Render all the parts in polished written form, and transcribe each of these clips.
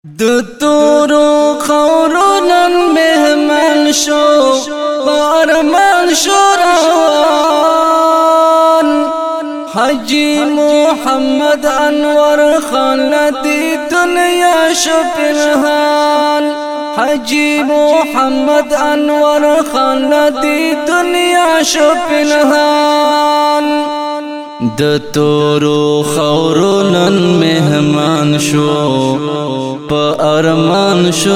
د تورو خورونن مهمان شو بارمان شو روان حجی محمد انور خان لدی دنیا شو پنهان حجی محمد انور خان لدی دنیا شو پنهان د تورو خورونن مهمان شو په ارمان شو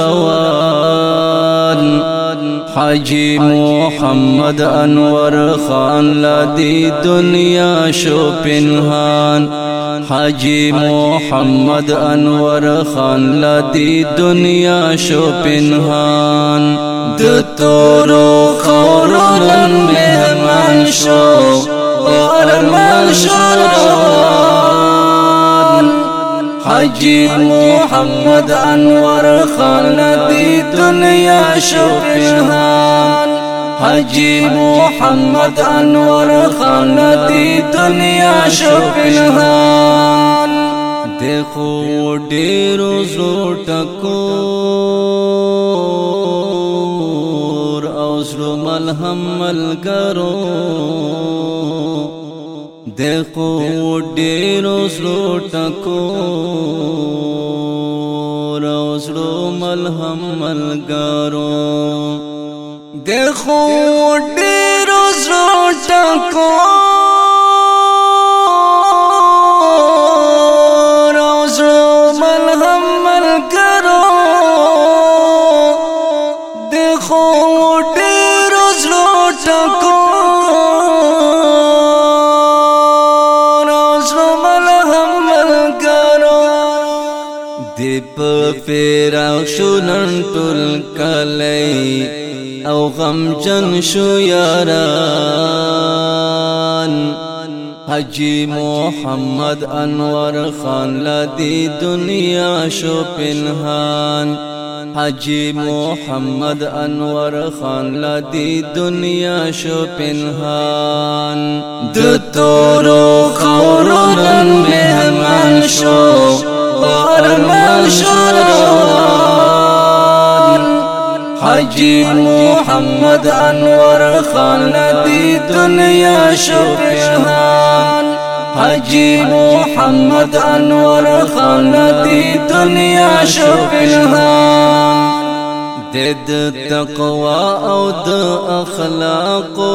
روان حجی محمد انور خان لدی دنیا شو پنهان حجی محمد انور خان لدی دنیا شو پنهان د تورو خورونن مهمان شو ارمان شو روان حجی محمد انور خان لدی دنیا شو پنهان حجی محمد انور خان لدی دنیا شو پنهان دیکھو ډیرو زړه ټکور او زړه ملهم ملګرو دیکھو ډیرو زړه ټکور او زړه ملهم ملګرو دیکھو ډیرو زړه ټکور او زړه ملهم ملګرو دیکھو ډیرو زړه ټکور په فراق شو نن ټول کلی او غمجن شو یاران حجی محمد انور خان لدی دنیا شو پنهان حجی محمد انور خان لدی دنیا شو پنهان د تورو خورونن مهمان شو ارمان شو روان حجی محمد انور خان لدی دنیا شو پنهان حجی محمد انور خان لدی دنیا شو پنهان د تقوا او د اخلاقو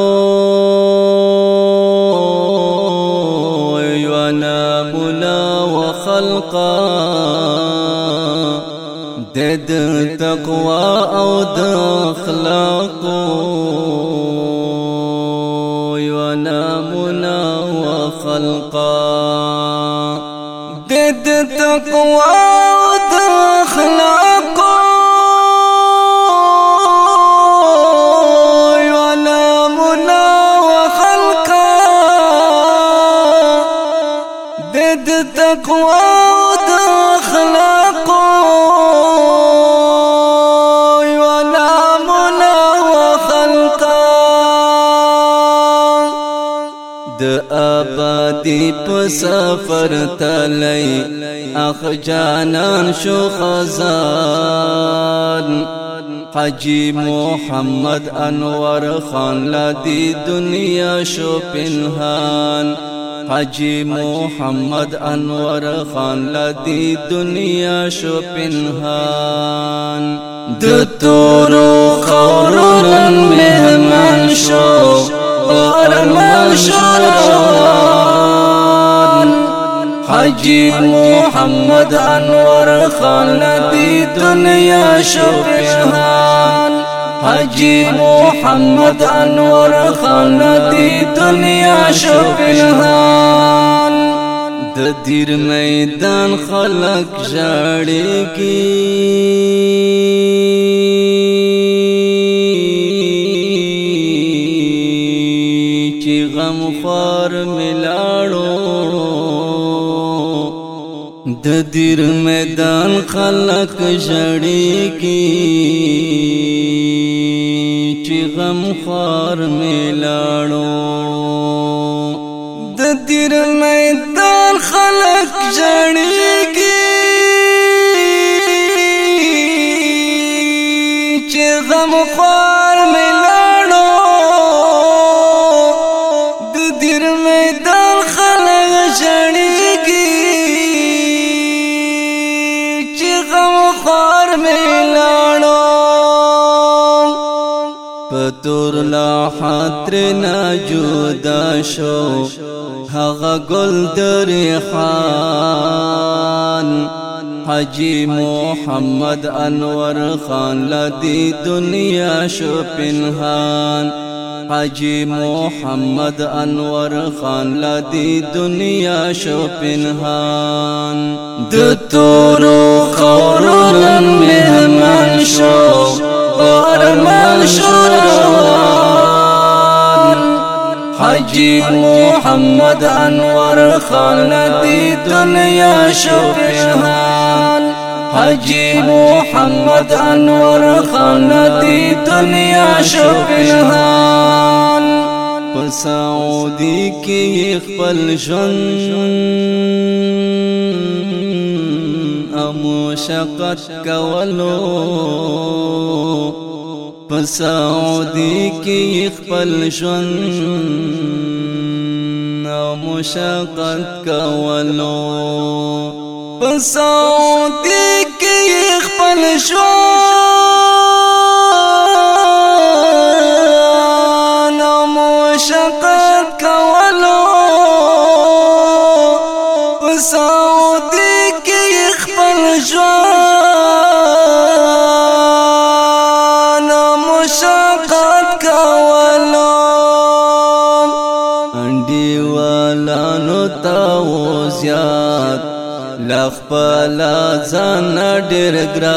خلقا د تقوا او د اخلاق یو نامنا وخلقا د تقوا او د اخلاق یو نامنا وخلقا د تقوا د آبادی په سفر تلی اخ جانان شو خزان حجی محمد انور خان لدی دنیا شو پنهان حجی محمد انور خان لدی دنیا شو پنهان د تورو خورونن مهمان شو ارمان شو روان حجی محمد انور خان لدی دنیا شو پنهان حجی محمد انور خان لدی دنیا شو پنهان د دیر میدان خلق ژړېږي غم خوار ملاړو د دیر میدان خلق ژړېږي چې غم خوار ملاړو د دیر میدان خلق ژړېږي تور لا حترنا جدا شو هغه گل دریحان حاجی محمد انور خان لدی دنیا شو پنهان حاجی محمد انور خان لدی دنیا شو پنهان د تورو خورن مهمان شو ارمان شو حاجی محمد انور خان لدی دنیا شو پنهان حاجی محمد انور خان لدی دنیا شو پنهان په سعودي کې خپل ژوند مشقت کولو په سعودي کې خپل ژوند مشقت کولو په سعودي کې خپل ژوند مشقت کولو په سعودي کې خپل ژوند مشقت کولو انډیوالانو ته زیات لخپل ځان ډېر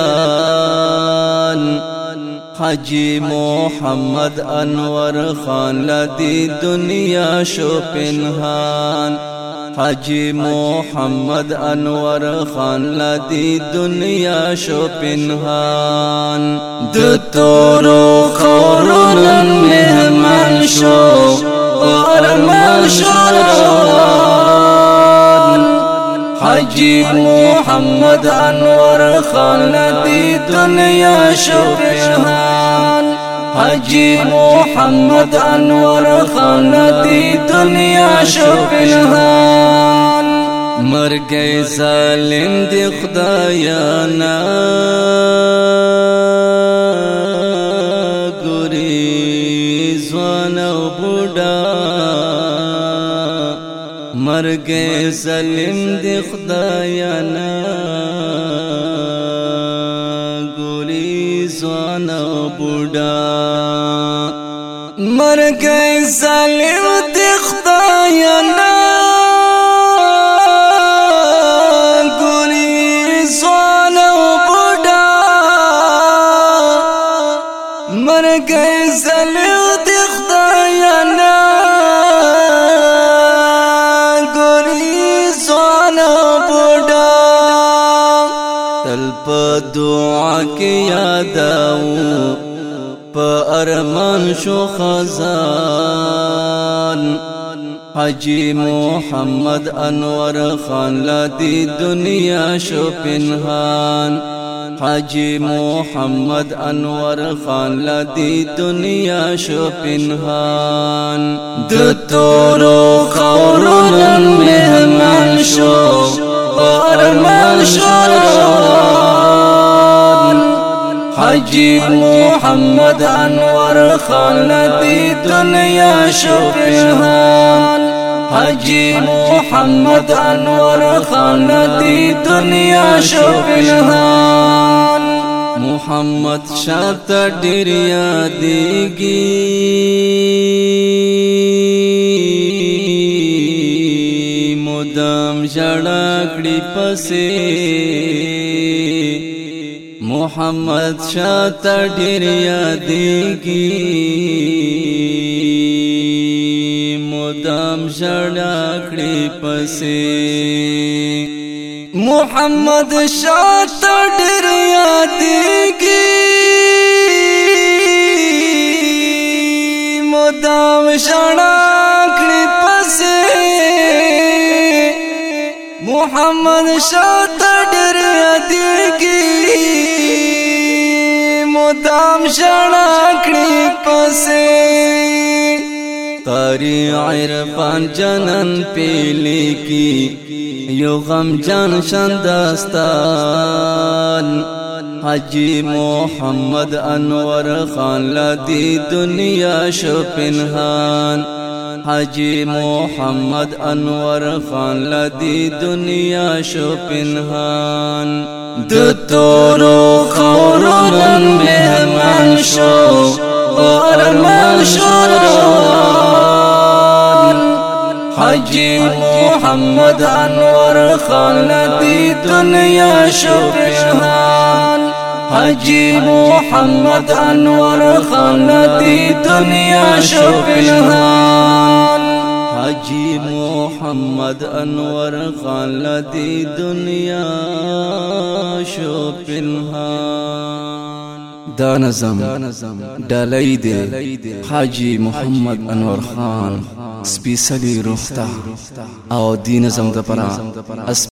ګران حاجی محمد انور خان لدی دنیا شو پنهان حاجی محمد انور خان لدی دنیا شو پنهان د تورو خورن مهمان شو ارمان شو حاجی محمد انور خان لدی دنیا شو پنهان حاجی محمد انور خان لدی دنیا شو پنهان مرګ ظالم دی خدایانا ګوري ځوان او بوډا مرګ ظالم دی خدایانا ګوري ځوان او بوډا مرګ ظالم دی خدایانا ګوري ځوان او بوډا مرګ ظالم دی خدایانا تل په دعا کې یاداو په ارمان شو خزان حاجی محمد انور خان لدی دنیا شو پنهان حاجی محمد انور خان لدی دنیا شو پنهان د تورو خورن مهمان شو ارمان شو حاجی محمد انور خان لدی دنیا شو پنهان حاجی محمد انور خان لدی دنیا شو پنهان محمد شاته ډېر یادېږي مدام ژړا کړي پسې محمد شاته ډېر یادېږي مدام ژړا کړي پسې محمد شاته ډېر یادېږي مدام ژړا کړي پسې محمد شاته ډېر یادېږي مدام ژړا کړي پسې قاری عرفان جنن پیلی کی یو غم جان شندستان حاجی محمد انور خان لدی دنیا شو پنهان حاجی محمد انور خان لدی دنیا شو پنهان د تورو خورن مهمان شو ارمان شو حاجی محمد انور خان لدی دنیا شو پنهان حاجی محمد انور خان لدی دنیا شو پنهان حاجی محمد انور خان لدی دنیا شو پنهان دا نظم ڈالی دے حاجی محمد انور خان سپیسلی روحتا او دی نظم دا پرا